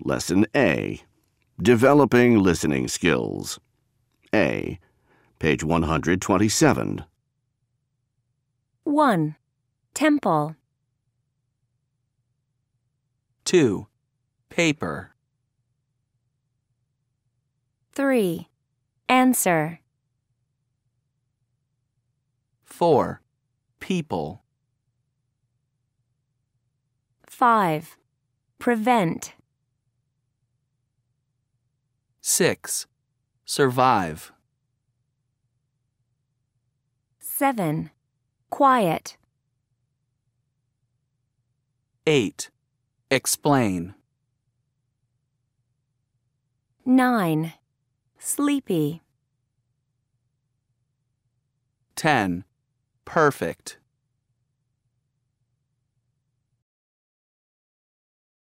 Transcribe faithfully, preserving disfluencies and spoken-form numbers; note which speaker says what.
Speaker 1: Lesson A. Developing Listening Skills. A. Page one hundred twenty-seven.
Speaker 2: one. Temple.
Speaker 3: two. Paper.
Speaker 2: three. Answer.
Speaker 3: four. People.
Speaker 2: five. Prevent.
Speaker 3: six. Survive.
Speaker 2: seven. Quiet.
Speaker 3: eight. Explain.
Speaker 2: nine. Sleepy.
Speaker 3: ten. Perfect.